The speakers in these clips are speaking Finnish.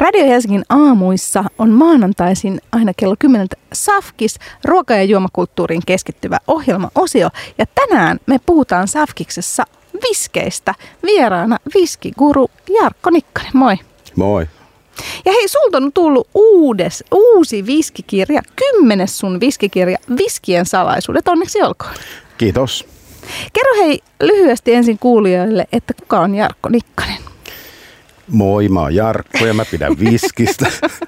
Radio Helsingin aamuissa on maanantaisin aina kello 10 Safkis, ruoka- ja juomakulttuuriin keskittyvä ohjelmaosio. Ja tänään me puhutaan Safkiksessa viskeistä. Vieraana viskiguru Jarkko Nikkanen. Moi. Moi. Ja hei, sulta on tullut uusi viskikirja, 10. sun viskikirja, Viskien salaisuudet. Onneksi olkoon. Kiitos. Kerro hei lyhyesti ensin kuulijoille, että kuka on Jarkko Nikkanen? Moi, mä oon Jarkko ja mä pidän viskistä.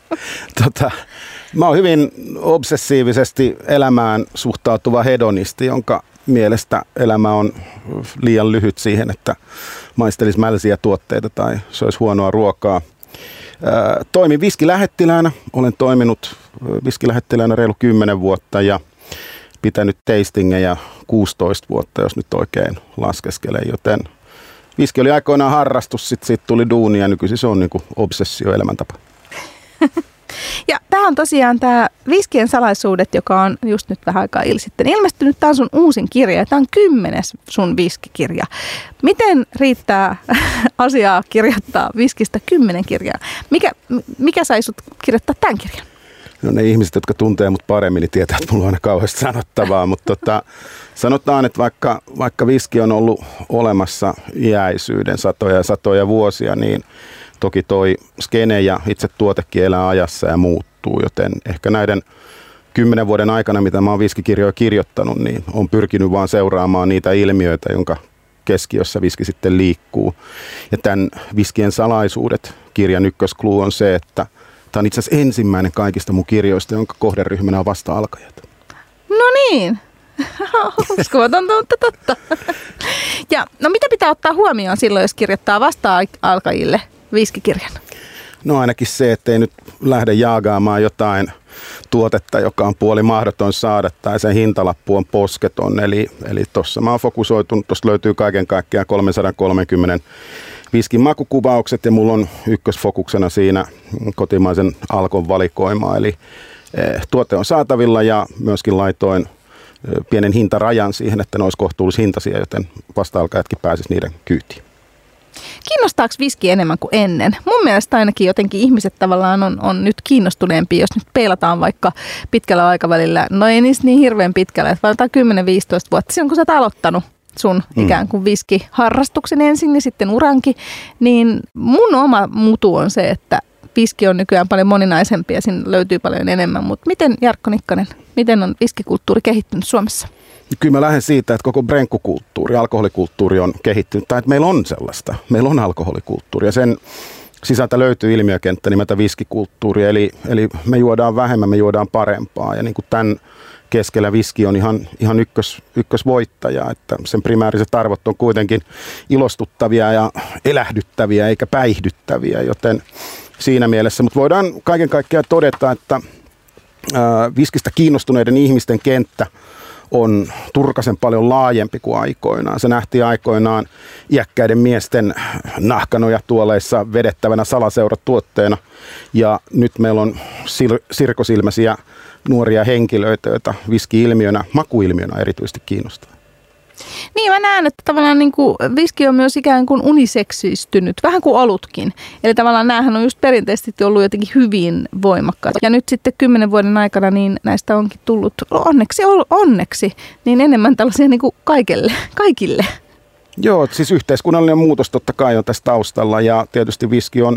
Mä oon hyvin obsessiivisesti elämään suhtautuva hedonisti, jonka mielestä elämä on liian lyhyt siihen, että maistelisi mälsiä tuotteita tai söisi huonoa ruokaa. Toimin viskilähettiläänä. Olen toiminut viskilähettiläänä reilu 10 vuotta ja pitänyt tastingeja 16 vuotta, jos nyt oikein laskeskelee, joten viski oli aikoinaan harrastus, sitten siitä tuli duuni ja nykyisin se on niin kuin obsessio-elämäntapa. Ja tämä on tosiaan tämä Viskien salaisuudet, joka on just nyt vähän aikaa sitten ilmestynyt. Tämä on sun uusin kirja ja tämä on 10. sun viskikirja. Miten riittää asiaa kirjoittaa viskistä 10 kirjaa? Mikä sai sut kirjoittaa tämän kirjan? No ne ihmiset, jotka tuntee mut paremmin, niin tietää, että mulla on aina kauheasti sanottavaa, mutta sanotaan, että vaikka viski on ollut olemassa iäisyyden satoja vuosia, niin toki toi skene ja itse tuotekin elää ajassa ja muuttuu, joten ehkä näiden 10 vuoden aikana, mitä mä oon viskikirjoja kirjoittanut, niin on pyrkinyt vaan seuraamaan niitä ilmiöitä, jonka keskiössä viski sitten liikkuu. Ja tämän Viskien salaisuudet -kirjan ykköskluu on se, että tämä on itse asiassa ensimmäinen kaikista mun kirjoista, jonka kohderyhmänä on vasta-alkajat. No niin, uskomatonta, mutta totta. Ja no mitä pitää ottaa huomioon silloin, jos kirjoittaa vasta-alkajille viskikirjan? No ainakin se, ettei nyt lähde jaagaamaan jotain tuotetta, joka on puoli mahdoton saada tai sen hintalappu on posketon. Eli tuossa mä oon fokusoitunut, tuosta löytyy kaiken kaikkiaan 330 viskin makukuvaukset ja mulla on ykkösfokuksena siinä kotimaisen Alkon valikoima. Eli tuote on saatavilla ja myöskin laitoin pienen hintarajan siihen, että ne olisi kohtuullishintaisia, joten vasta-alkajatkin pääsisi niiden kyytiin. Kiinnostaako viski enemmän kuin ennen? Mun mielestä ainakin jotenkin ihmiset tavallaan on nyt kiinnostuneempia, jos nyt peilataan vaikka pitkällä aikavälillä. No ei niistä niin hirveän pitkällä, että valitaan 10-15 vuotta. Silloin kun sä oot aloittanut sun ikään kuin viskiharrastuksen ensin ja sitten urankin, niin mun oma mutu on se, että viski on nykyään paljon moninaisempi ja siinä löytyy paljon enemmän. Mutta miten, Jarkko Nikkanen, miten on viskikulttuuri kehittynyt Suomessa? Kyllä mä lähden siitä, että koko brenkkukulttuuri, alkoholikulttuuri on kehittynyt, tai että meillä on sellaista. Meillä on alkoholikulttuuri ja sen sisältä löytyy ilmiökenttä nimeltä viskikulttuuri, eli me juodaan vähemmän, me juodaan parempaa ja niin kuin tämän keskellä viski on ihan ykkösvoittaja, että sen primääriset arvot on kuitenkin ilostuttavia ja elähdyttäviä eikä päihdyttäviä, joten siinä mielessä, mutta voidaan kaiken kaikkiaan todeta, että viskistä kiinnostuneiden ihmisten kenttä on turkasen paljon laajempi kuin aikoinaan. Se nähtiin aikoinaan iäkkäiden miesten nahkanojatuoleissa vedettävänä salaseuratuotteena. Ja nyt meillä on sirkosilmäisiä nuoria henkilöitä, joita viski-ilmiönä, makuilmiönä erityisesti kiinnostaa. Niin, mä näen, että tavallaan niin kuin viski on myös ikään kuin uniseksistynyt, vähän kuin olutkin. Eli tavallaan näähän on just perinteisesti ollut jotenkin hyvin voimakkaat. Ja nyt sitten 10 vuoden aikana niin näistä onkin tullut onneksi niin enemmän tällaisia niin kuin kaikille. Joo, siis yhteiskunnallinen muutos totta kai on tässä taustalla ja tietysti viski on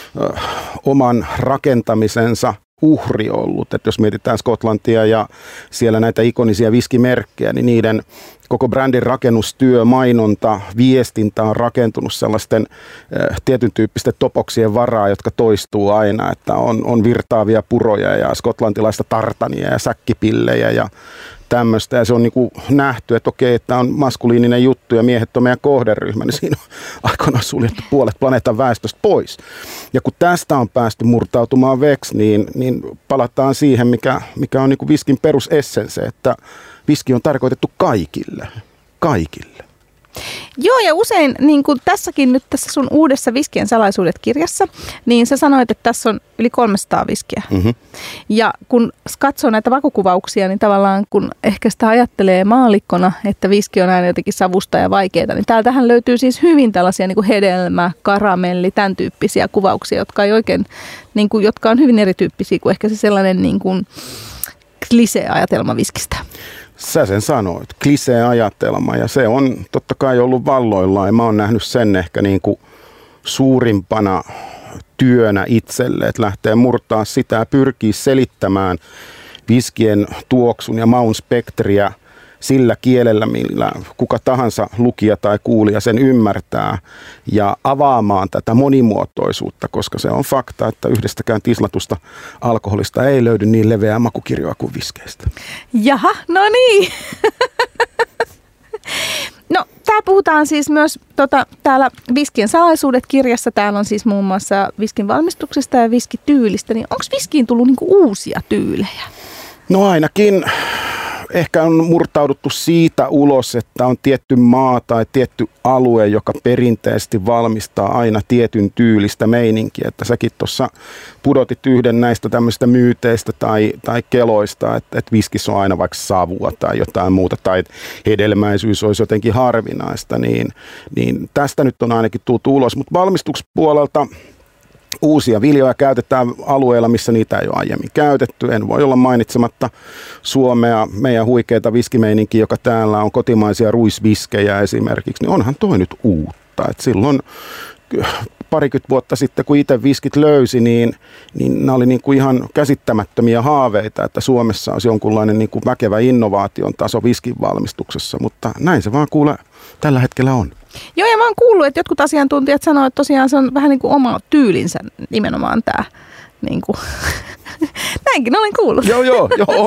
oman rakentamisensa uhri ollut. Että jos mietitään Skotlantia ja siellä näitä ikonisia viskimerkkejä, niin niiden koko brändin rakennustyö, mainonta, viestintä on rakentunut sellaisten tietyn tyyppisten topoksien varaa, jotka toistuu aina. Että on virtaavia puroja ja skotlantilaista tartania ja säkkipillejä ja tämmöistä. Ja se on niin kuin nähty, että okei, että on maskuliininen juttu ja miehet on meidän kohderyhmä, niin siinä on aikoinaan suljettu puolet planeetan väestöstä pois. Ja kun tästä on päästy murtautumaan veksi, niin palataan siihen, mikä on niin kuin viskin perusessense, että viski on tarkoitettu kaikille. Joo, ja usein, niin kuin tässäkin nyt tässä sun uudessa Viskien salaisuudet-kirjassa, niin sä sanoit, että tässä on yli 300 viskiä. Mm-hmm. Ja kun katsoo näitä vakukuvauksia, niin tavallaan kun ehkä sitä ajattelee maallikkona, että viski on aina jotenkin savusta ja vaikeita, niin täältähän löytyy siis hyvin tällaisia niin kuin hedelmä, karamelli, tämän tyyppisiä kuvauksia, jotka ei oikein, niin kuin, jotka on hyvin erityyppisiä kuin ehkä se sellainen niin kuin klisee-ajatelma viskistä. Sä sen sanoit, klisee-ajatelma, ja se on totta kai ollut valloillaan, ja mä oon nähnyt sen ehkä niin kuin suurimpana työnä itselle, että lähtee murtaa sitä ja pyrkii selittämään viskien tuoksun ja maun spektriä sillä kielellä, millä kuka tahansa lukija tai kuulija sen ymmärtää, ja avaamaan tätä monimuotoisuutta, koska se on fakta, että yhdestäkään tislatusta alkoholista ei löydy niin leveää makukirjoa kuin viskeistä. Jaha, no niin. No, täällä puhutaan siis myös täällä Viskien salaisuudet-kirjassa. Täällä on siis muun muassa viskin valmistuksesta ja viskityylistä. Niin onko viskiin tullut niinku uusia tyylejä? No ainakin ehkä on murtauduttu siitä ulos, että on tietty maa tai tietty alue, joka perinteisesti valmistaa aina tietyn tyylistä meininkiä. Että säkin tuossa pudotit yhden näistä tämmöistä myyteistä tai keloista, että viskissä on aina vaikka savua tai jotain muuta, tai hedelmäisyys olisi jotenkin harvinaista, niin tästä nyt on ainakin tultu ulos. Mutta valmistuspuolelta uusia viljoja käytetään alueilla, missä niitä ei ole aiemmin käytetty. En voi olla mainitsematta Suomea, meidän huikeita viskimeininkiä, joka täällä on kotimaisia ruisviskejä esimerkiksi, niin onhan toi nyt uutta. Et silloin parikymmentä vuotta sitten, kun itse viskit löysi, niin nämä oli niin kuin ihan käsittämättömiä haaveita, että Suomessa olisi jonkunlainen niin kuin väkevä innovaation taso viskin valmistuksessa, mutta näin se vaan kuule tällä hetkellä on. Joo, ja mä oon kuullut, että jotkut asiantuntijat sanoo, että tosiaan se on vähän niin kuin oma tyylinsä nimenomaan tämä. Niin kuin. Näinkin olen kuullut. Joo,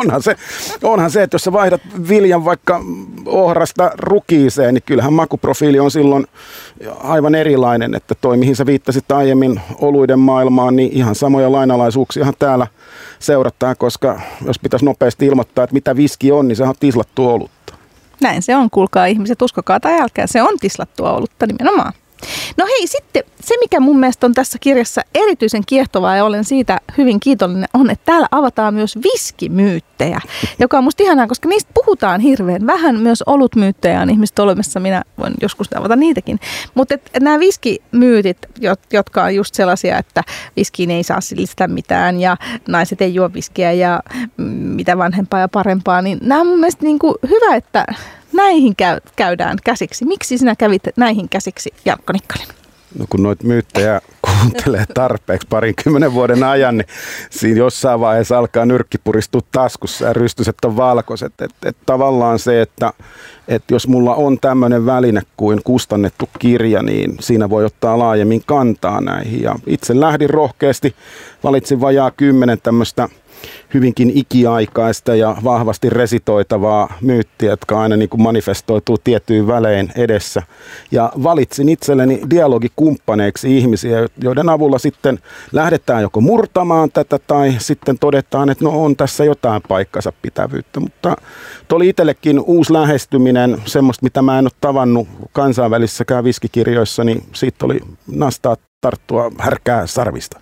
onhan se, että jos sä vaihdat viljan vaikka ohrasta rukiiseen, niin kyllähän makuprofiili on silloin aivan erilainen, että toi mihin sä viittasit aiemmin oluiden maailmaan, niin ihan samoja lainalaisuuksiahan täällä seurataan, koska jos pitäisi nopeasti ilmoittaa, että mitä viski on, niin sehän on tislattu olutta. Näin se on, kuulkaa ihmiset, uskokaa tai älkää, se on tislattua olutta nimenomaan. No hei, sitten se mikä mun mielestä on tässä kirjassa erityisen kiehtovaa ja olen siitä hyvin kiitollinen on, että täällä avataan myös viskimyyttejä, joka on musta ihanaa, koska niistä puhutaan hirveän vähän. Myös olutmyyttejä on ihmiset olemassa, minä voin joskus avata niitäkin. Mutta nämä viskimyytit, jotka on just sellaisia, että viskiin ei saa lisätä mitään ja naiset ei juo viskiä ja mitä vanhempaa ja parempaa, niin nämä on mun mielestä niin kuin hyvä, että näihin käydään käsiksi. Miksi sinä kävit näihin käsiksi, Jarkko Nikkanen? No kun noita myyttejä kuuntelee tarpeeksi 20 vuoden ajan, niin siinä jossain vaiheessa alkaa nyrkki puristua taskussa ja rystyset on valkoiset. Et tavallaan se, että jos mulla on tämmöinen väline kuin kustannettu kirja, niin siinä voi ottaa laajemmin kantaa näihin. Ja itse lähdin rohkeasti, valitsin vajaa 10 tämmöistä hyvinkin ikiaikaista ja vahvasti resitoitavaa myyttiä, jotka aina niin kuin manifestoituu tiettyyn välein edessä. Ja valitsin itselleni dialogikumppaneiksi ihmisiä, joiden avulla sitten lähdetään joko murtamaan tätä tai sitten todetaan, että no on tässä jotain paikkansa pitävyyttä. Mutta tuo oli itsellekin uusi lähestyminen, semmoista mitä mä en ole tavannut kansainvälisissäkään viskikirjoissa, niin siitä oli nastaa tarttua härkää sarvista.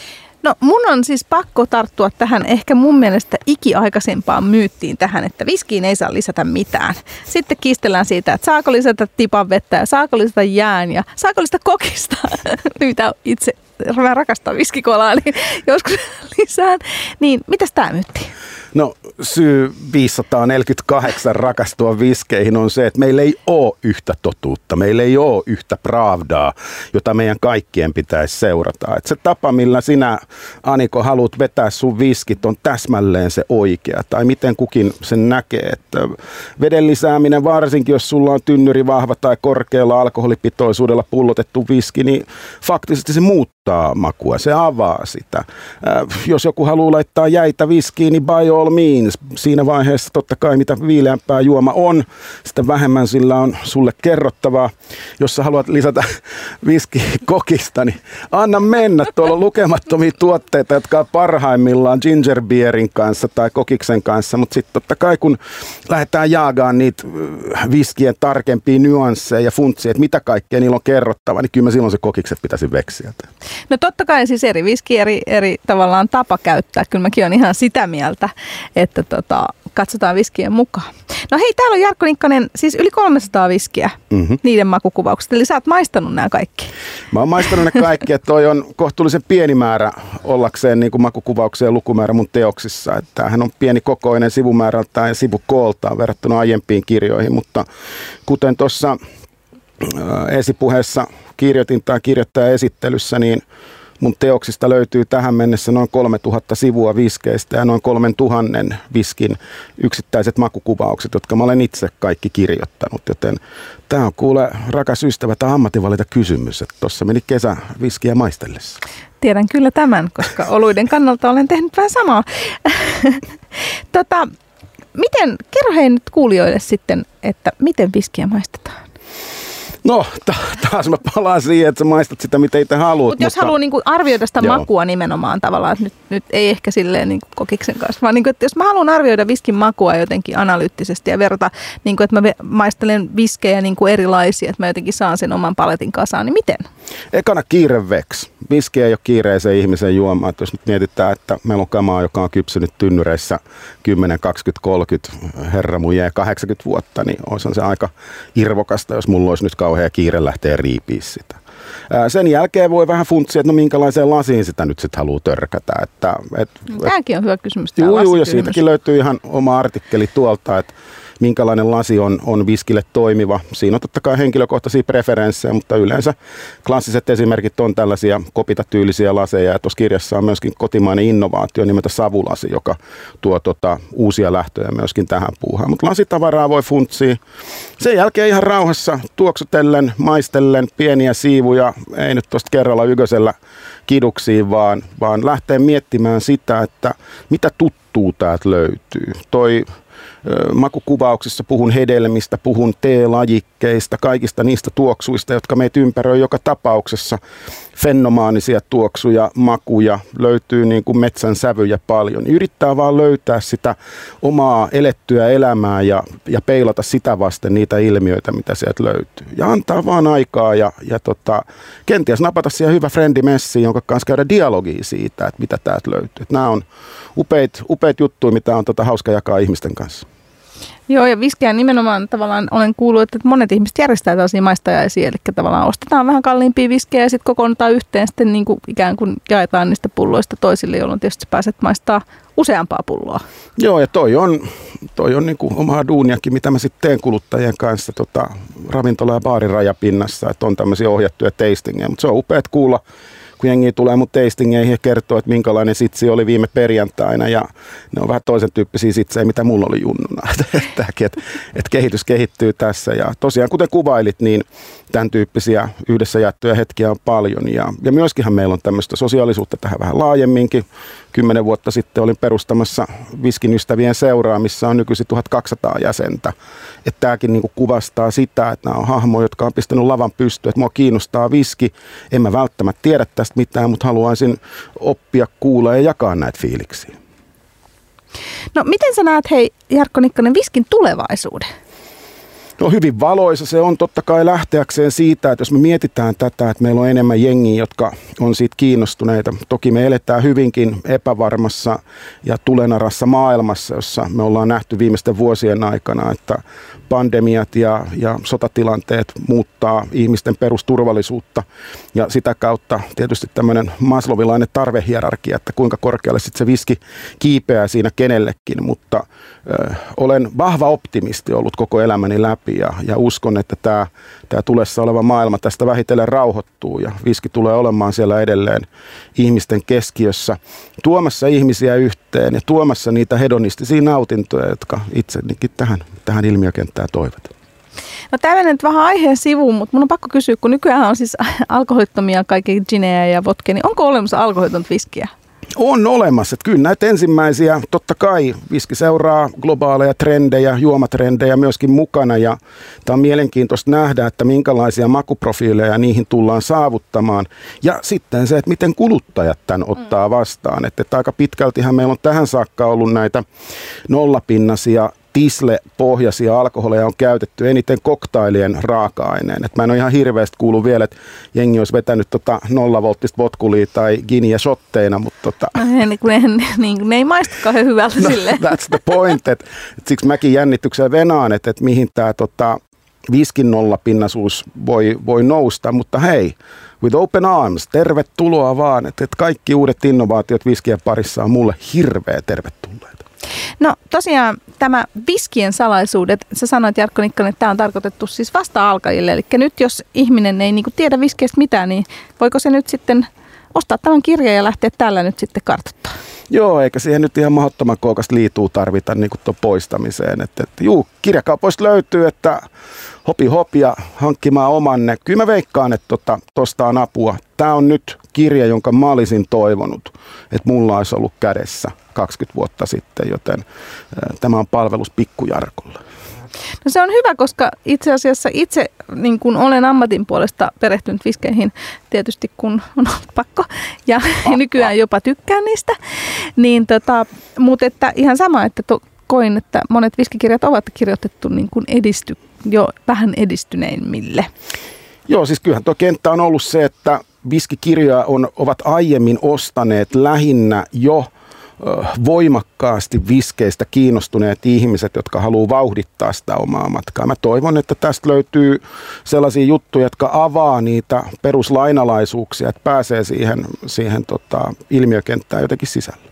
No mun on siis pakko tarttua tähän ehkä mun mielestä ikiaikaisempaan myyttiin tähän, että viskiin ei saa lisätä mitään. Sitten kiistellään siitä, että saako lisätä tipan vettä ja saako lisätä jään ja saako lisätä kokista. Mitä itse mä rakastan viskikolaa, niin joskus lisään. Niin mitäs tää myytti? No syy 548 rakastua viskeihin on se, että meillä ei ole yhtä totuutta, meillä ei ole yhtä pravdaa, jota meidän kaikkien pitäisi seurata. Et se tapa, millä sinä, Aniko, haluat vetää sun viskit, on täsmälleen se oikea, tai miten kukin sen näkee. Että veden lisääminen, varsinkin jos sulla on tynnyri vahva tai korkealla alkoholipitoisuudella pullotettu viski, niin faktisesti se muuttaa nostaa makua, se avaa sitä. Jos joku haluaa laittaa jäitä viskiin, niin by all means. Siinä vaiheessa totta kai mitä viileämpää juoma on, sitä vähemmän sillä on sulle kerrottavaa. Jos sä haluat lisätä viskikokista, niin anna mennä. Tuolla on lukemattomia tuotteita, jotka on parhaimmillaan ginger beerin kanssa tai kokiksen kanssa, mutta sitten totta kai kun lähdetään jaagaan niitä viskien tarkempia nyansseja ja funtsia, että mitä kaikkea niillä on kerrottava, niin kyllä mä silloin se kokikset pitäisi veksiä. No totta kai siis eri viski, eri tavallaan tapa käyttää. Kyllä mäkin olen ihan sitä mieltä, että katsotaan viskien mukaan. No hei, täällä on Jarkko Nikkanen, siis yli 300 viskiä, niiden makukuvaukset. Eli sä oot maistanut nämä kaikki. Mä oon maistanut ne kaikki, että toi on kohtuullisen pieni määrä ollakseen niin kuin makukuvauksia ja lukumäärä mun teoksissa. Että tämähän on pieni kokoinen sivumäärältään ja sivukooltaan verrattuna aiempiin kirjoihin, mutta kuten tuossa esipuheessa kirjoitin tai kirjoittajaesittelyssä, niin mun teoksista löytyy tähän mennessä noin 3000 sivua viskeistä ja noin 3000 viskin yksittäiset makukuvaukset, jotka mä olen itse kaikki kirjoittanut. Joten tämä on kuule, rakas ystävä, tämä ammatinvalinta kysymys, että tuossa meni kesä viskiä maistellessa. Tiedän kyllä tämän, koska oluiden kannalta olen tehnyt vähän samaa. Kerro hei nyt kuulijoille sitten, että miten viskiä maistetaan? No, taas mä palaan siihen, että sä maistat sitä, mitä itse haluat. Jos haluaa niinku arvioida sitä makua nimenomaan tavallaan, että nyt ei ehkä silleen niinku kokiksen kanssa, vaan niinku, että jos mä haluan arvioida viskin makua jotenkin analyyttisesti ja verrata, niinku, että mä maistelen viskejä niinku erilaisia, että mä jotenkin saan sen oman paletin kasaan, niin miten? Ekana kiire veks. Viski ei ole kiireisen ihmisen juoma. Että jos nyt mietitään, että meillä on kamaa, joka on kypsynyt tynnyreissä 10, 20, 30, herra mun jää 80 vuotta, niin olisihan se aika irvokasta, jos mulla olisi nyt kauhea kiire lähteä riipiä sitä. Sen jälkeen voi vähän funtsia, että no minkälaiseen lasiin sitä nyt sitten haluaa törkätä. Tämäkin on hyvä kysymys. Joo, ja siitäkin löytyy ihan oma artikkeli tuolta, että minkälainen lasi on viskille toimiva. Siinä on totta kai henkilökohtaisia preferenssejä, mutta yleensä klassiset esimerkit on tällaisia kopitatyylisiä laseja. Ja tuossa kirjassa on myöskin kotimainen innovaatio nimeltä savulasi, joka tuo uusia lähtöjä myöskin tähän puuhaan. Mutta lasitavaraa voi funtsia. Sen jälkeen ihan rauhassa tuoksutellen, maistellen pieniä siivuja, ei nyt tuosta kerralla yköisellä kiduksiin, vaan lähtee miettimään sitä, että mitä tuttuu täältä löytyy. Makukuvauksissa puhun hedelmistä, puhun teelajikkeista, kaikista niistä tuoksuista, jotka meitä ympäröi joka tapauksessa. Fenomaanisia tuoksuja, makuja, löytyy niin kuin metsän sävyjä paljon. Yrittää vaan löytää sitä omaa elettyä elämää ja peilata sitä vasten niitä ilmiöitä, mitä sieltä löytyy. Ja antaa vaan aikaa ja kenties napata siihen hyvä frendi messiin, jonka kanssa käydä dialogia siitä, että mitä täältä löytyy. Että nämä on upeat juttuja, mitä on hauska jakaa ihmisten kanssa. Joo, ja viskiä nimenomaan tavallaan olen kuullut, että monet ihmiset järjestää tällaisia maistajaisia, eli tavallaan ostetaan vähän kalliimpia viskejä ja sitten kokoonnutaan yhteen, sitten niin kuin ikään kuin jaetaan niistä pulloista toisille, jolloin tietysti pääset maistaa useampaa pulloa. Joo, ja toi on niin kuin omaa duuniakin, mitä mä sitten teen kuluttajien kanssa ravintola- ja baarirajapinnassa, että on tämmöisiä ohjattuja tastingeja, mutta se on upeat kuulla, kun jengi tulee mun tastingeihin ja kertoo, että minkälainen sitsi oli viime perjantaina, ja ne on vähän toisen tyyppisiä sitsejä, mitä mulla oli junnuna. Että kehitys kehittyy tässä, ja tosiaan kuten kuvailit, niin tämän tyyppisiä yhdessä jaettuja hetkiä on paljon, ja myöskinhän meillä on tämmöistä sosiaalisuutta tähän vähän laajemminkin. 10 vuotta sitten olin perustamassa Viskin ystävien seuraa, missä on nykyisin 1200 jäsentä. Että tämäkin niinku kuvastaa sitä, että nämä on hahmoja, jotka on pistänyt lavan pystyyn, että mua kiinnostaa viski. En mä välttämättä tiedä tästä mitään, mutta haluaisin oppia, kuulla ja jakaa näitä fiiliksiä. No miten sä näet, hei Jarkko Nikkanen, viskin tulevaisuuden? No hyvin valoisa se on totta kai lähteäkseen siitä, että jos me mietitään tätä, että meillä on enemmän jengiä, jotka on siitä kiinnostuneita. Toki me eletään hyvinkin epävarmassa ja tulenarassa maailmassa, jossa me ollaan nähty viimeisten vuosien aikana, että pandemiat ja sotatilanteet muuttaa ihmisten perusturvallisuutta ja sitä kautta tietysti tämmöinen maslowilainen tarvehierarkia, että kuinka korkealle sitten se viski kiipeää siinä kenellekin, mutta olen vahva optimisti ollut koko elämäni läpi ja uskon, että tämä tulessa oleva maailma tästä vähitellen rauhoittuu ja viski tulee olemaan siellä edelleen ihmisten keskiössä, tuomassa ihmisiä yhteen ja tuomassa niitä hedonistisia nautintoja, jotka itsekin tähän ilmiökenttään toivat. No tämä menee nyt vähän aiheen sivuun, mutta mun on pakko kysyä, kun nykyään on siis alkoholittomia kaikki ginejä ja vodka, niin onko olemassa alkoholitonta viskiä? On olemassa. Että kyllä näitä ensimmäisiä, totta kai viski seuraa globaaleja trendejä, juomatrendejä myöskin mukana. Ja tämä on mielenkiintoista nähdä, että minkälaisia makuprofiileja niihin tullaan saavuttamaan. Ja sitten se, että miten kuluttajat tämän ottaa vastaan. Että aika pitkältihän meillä on tähän saakka ollut näitä nollapinnaisia tisle-pohjaisia alkoholeja on käytetty eniten koktailien raaka-aineen. Et mä en ole ihan hirveästi kuullut vielä, että jengi olisi vetänyt 0-volttista vodkulia tai giniä shotteina, mutta ne ei maistu kauhean hyvältä silleen. That's the point. Et siksi mäkin jännityksellä venaan, että mihin tämä viskin nollapinnaisuus voi nousta, mutta hei, with open arms, tervetuloa vaan, että kaikki uudet innovaatiot viskien parissa on mulle hirveä tervetulleita. No tosiaan tämä viskien salaisuudet, sä sanoit Jarkko Nikkanen, että tämä on tarkoitettu siis vasta-alkajille. Eli nyt jos ihminen ei tiedä viskeistä mitään, niin voiko se nyt sitten ostaa tämän kirjan ja lähteä tällä nyt sitten kartoittaa? Joo, eikä siihen nyt ihan mahdottoman kookasta liituu tarvita tuon poistamiseen. Kirjakaupoista löytyy, että hopia hankkimaan omanne. Kyllä mä veikkaan, että tosta on apua. Tämä on nyt kirja, jonka mä olisin toivonut, että mulla olisi ollut kädessä 20 vuotta sitten, joten tämä on palvelus pikkujarkolle. No se on hyvä, koska itse asiassa itse niin kun olen ammatin puolesta perehtynyt viskeihin tietysti, kun on pakko ja nykyään jopa tykkään niistä, niin mutta että ihan sama, että koin, että monet viskikirjat ovat kirjoitettu niin kuin jo vähän edistyneimmille. Joo, siis kyllähän tuo kenttä on ollut se, että viskikirjoja ovat aiemmin ostaneet lähinnä jo voimakkaasti viskeistä kiinnostuneet ihmiset, jotka haluaa vauhdittaa sitä omaa matkaa. Mä toivon, että tästä löytyy sellaisia juttuja, jotka avaa niitä peruslainalaisuuksia, että pääsee siihen ilmiökenttään jotenkin sisälle.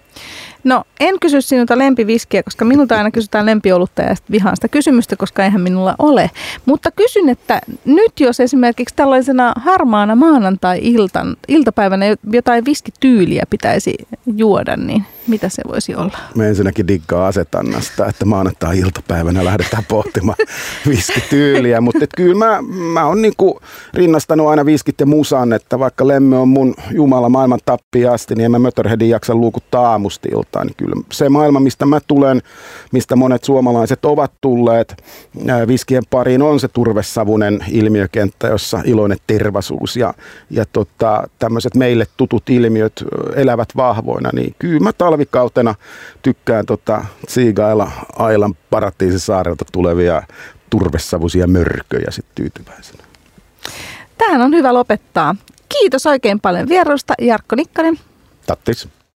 No en kysy sinulta lempiviskiä, koska minulta aina kysytään lempiolutta ja vihaan sitä kysymystä, koska eihän minulla ole. Mutta kysyn, että nyt jos esimerkiksi tällaisena harmaana maanantai-iltapäivänä jotain viskityyliä pitäisi juoda, niin mitä se voisi olla? Mä ensinnäkin diggaan asetannasta, että maanantai-iltapäivänä lähdetään pohtimaan viskityyliä, mutta kyllä mä oon rinnastanut aina viskit ja musan, että vaikka lemme on mun jumala maailman tappiin asti, niin en mä Motorheadin jaksa luukuttaa aamusta iltaan. Niin kyllä se maailma, mistä mä tulen, mistä monet suomalaiset ovat tulleet viskien pariin, on se turvesavunen ilmiökenttä, jossa iloinen tervaisuus ja tämmöiset meille tutut ilmiöt elävät vahvoina. Niin kyllä mä talvikautena tykkään tsiigailla Ailan Paratiisisaarelta tulevia turvesavuisia mörköjä sit tyytyväisenä. Tähän on hyvä lopettaa. Kiitos oikein paljon vierailusta, Jarkko Nikkanen. Tattis.